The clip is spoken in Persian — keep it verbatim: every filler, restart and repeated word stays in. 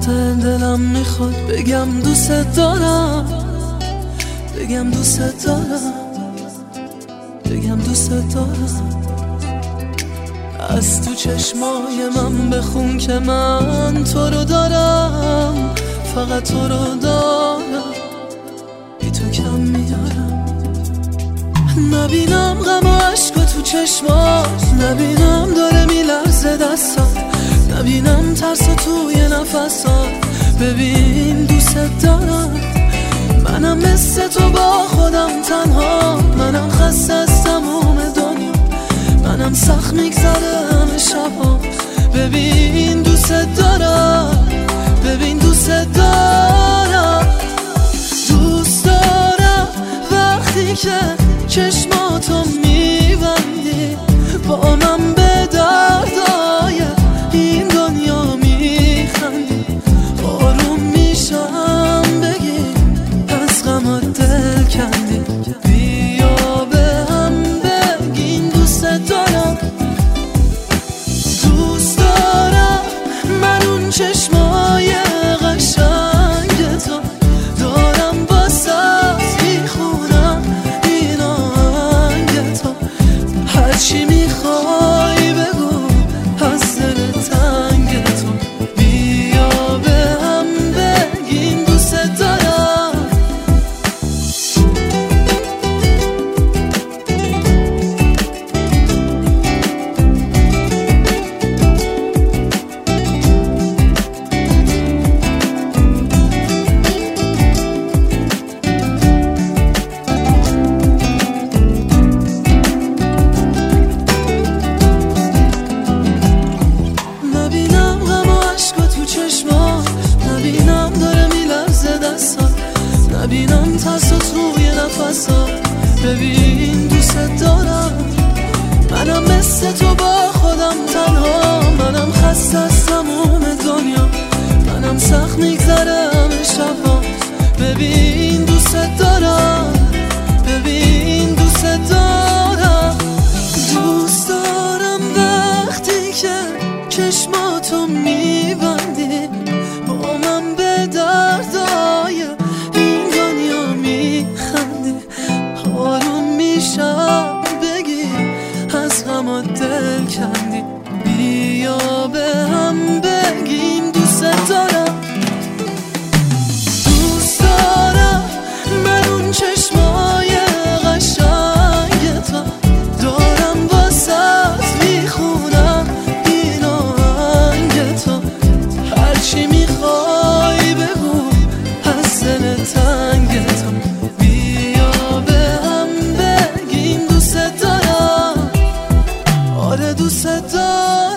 دلم میخواد بگم دوست دارم، بگم دوست دارم، بگم دوست دارم. از تو چشمای من بخون که من تو رو دارم، فقط تو رو دارم، بی تو کم میارم. نبینم غم و عشق تو چشمات، نبینم داره میلرزه دستات، نبینم ترس توی نفسات. ببین دوست دارم، منم مثل تو با خودم تنها، منم خسته از تموم دنیا، منم سخت میگذره همه شبا. ببین دوست دارم، ببین دوست دارم، دوست دارم وقتی که چشماتو میبندی، با من به دردای این دنیا میخندی. آروم میشم بگی از غمات دل کندی، بیا به هم بگین دوست دارم. دوست دارم من اون چشمای قشنگ تو دارم، واسه میخونم این آهنگ تو. هرچی میخوای بگو از دل تنگ تو، بیا به هم بگین دوست دارم. نبینم غم و عشق تو چشمات، نبینم داره میلرزه دستات، نبینم ترس توی نفسات. ببین دوست دارم، منم مثل تو با خودم تنها، منم خسته از تموم دنیا، منم سخت میگذره همه شبا. ببین دوست دارم، ببین دوست دارم، دوست دارم وقتی که چشماتو میبندی، با من به دردای این دنیا میخندی. آروم میشم بگی از غمات دل کندی، بیا به هم بگیم دوست دارم. دوست دارم من اون چشمای قشنگ تو دارم، واسه میخونم این آهنگ تو. هرچی میخوای بگو از دل تنگ تو، بیا به هم بگیم دوست دارم. آره دوست دارم.